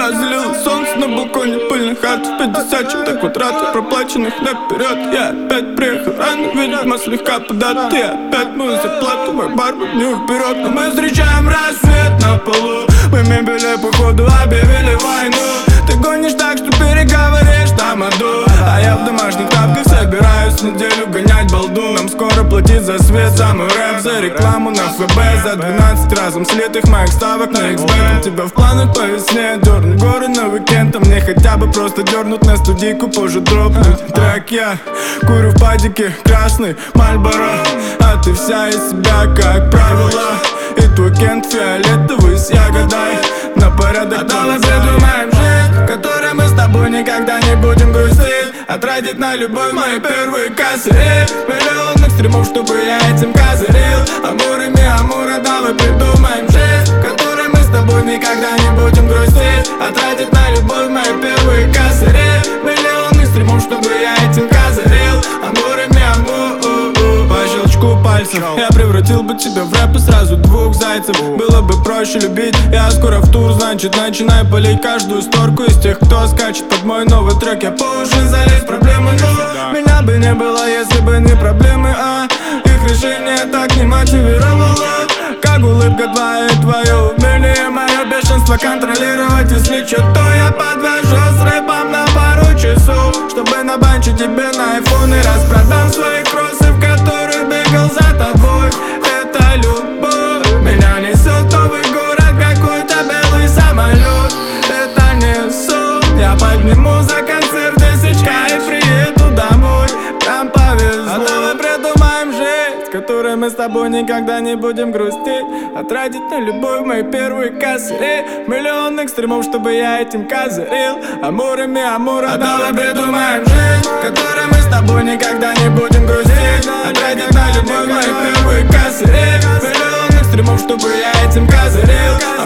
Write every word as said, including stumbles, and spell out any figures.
тебя залил солнце на балконе, пыльных хат в пятьдесят чем-то квадратов, проплаченных наперед. Я опять приехал рано, видимо слегка подат. Ты опять мою зарплату, мой бар не вперед. Но мы встречаем рассвет на полу, мы мебели походу объявили войну. Ты гонишь так, что переговоришь там аду, а я в домашних тапках собираюсь неделю гонять балду. Нам скоро платить за свет, за мой рэп, за рекламу на ФБ, за двенадцать разом слитых моих ставок на икс бет. У тебя в планах по весне дернуть горы на уикенд, а мне хотя бы просто дернуть на студийку, позже дропнуть трек. Я курю в падике красный Мальборо, а ты вся из себя как правило. И твой кент фиолетовый с ягодой на порядок. А давай придумаем жизнь, в которой мы с тобой никогда не будем грустить, а тратить на любовь мои первые косыри. Миллион экстримов, чтобы я этим козырил. Амурами амура, давай придумаем жизнь, в которой мы с тобой никогда не будем грустить, а тратить на любовь мои первые косыри. Миллион экстримов, чтобы я этим козырил. Амурами амура. По щелчку пальцев я превратил бы тебя в рэп и сразу двух зайцев. Было бы проще любить, я скоро в тур, значит начинай полить каждую сторку из тех, кто скачет под мой новый трек. Я по уши залез в проблемы, но меня бы не было, если бы не проблемы, а их решение так не мотивировало. Как улыбка твоя и твое умение, мое бешенство контролировать. Если что, то я подвяжу с рэпом на пару часов, чтобы набанчить тебе на айфон и распродам свои кроссы, в которых бегал за тобой. Это любовь, меня несет в новый город, какой-то белый самолет. Это не сон, я подниму за концерт тысячка и приеду домой. Прям повезло. А давай придумаем жизнь, в которой мы с тобой никогда не будем грустить, а тратить на любовь мои первые косыри. Миллион экстримов, чтобы я этим козырил. Амурами амура. А давай придумаем жизнь, в которой мы с тобой никогда не будем грустить, а тратить на любовь мои первые косыри. Миллион экстримов, чтобы я этим козырил.